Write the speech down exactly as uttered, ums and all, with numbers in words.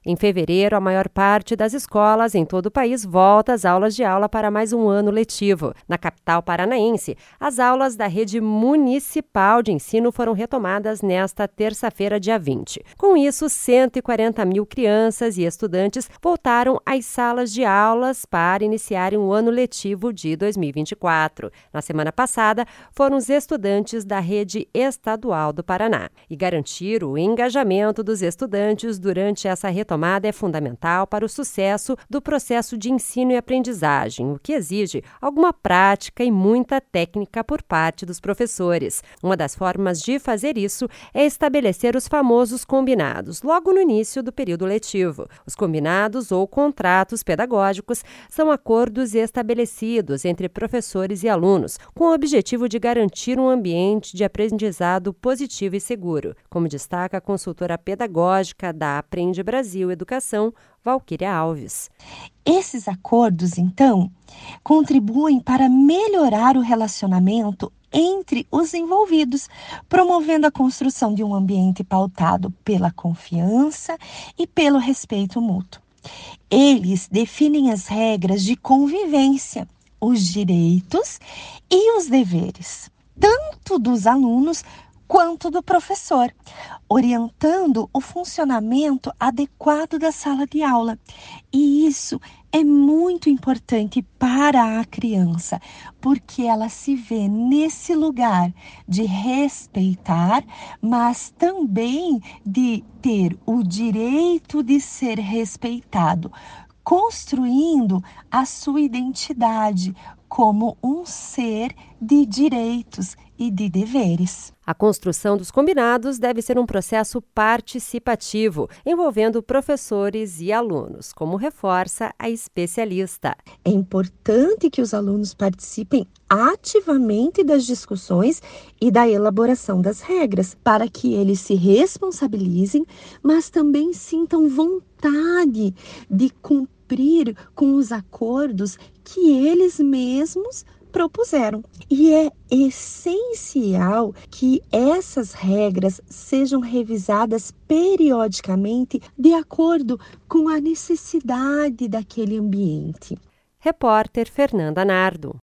Em fevereiro, a maior parte das escolas em todo o país volta às aulas de aula para mais um ano letivo. Na capital paranaense, as aulas da rede municipal de ensino foram retomadas nesta terça-feira, dia vinte. Com isso, cento e quarenta mil crianças e estudantes voltaram às salas de aulas para iniciarem o ano letivo de dois mil e vinte e quatro. Na semana passada, foram os estudantes da rede estadual do Paraná. E garantir o engajamento dos estudantes durante essa retomada é fundamental para o sucesso do processo de ensino e aprendizagem, o que exige alguma prática e muita técnica por parte dos professores. Uma das formas de fazer isso é estabelecer os famosos combinados, logo no início do período letivo. Os combinados ou contratos pedagógicos são acordos estabelecidos entre professores e alunos, com o objetivo de garantir um ambiente de aprendizado positivo e seguro, como destaca a consultora pedagógica da Aprende Brasil Educação, Valquíria Alves. Esses acordos, então, contribuem para melhorar o relacionamento entre os envolvidos, promovendo a construção de um ambiente pautado pela confiança e pelo respeito mútuo. Eles definem as regras de convivência, os direitos e os deveres, tanto dos alunos quanto do professor, orientando o funcionamento adequado da sala de aula. E isso é muito importante para a criança, porque ela se vê nesse lugar de respeitar, mas também de ter o direito de ser respeitado, construindo a sua identidade como um ser de direitos e de deveres. A construção dos combinados deve ser um processo participativo, envolvendo professores e alunos, como reforça a especialista. É importante que os alunos participem ativamente das discussões e da elaboração das regras, para que eles se responsabilizem, mas também sintam vontade de cumprir com os acordos que eles mesmos propuseram. E é essencial que essas regras sejam revisadas periodicamente de acordo com a necessidade daquele ambiente. Repórter Fernanda Nardo.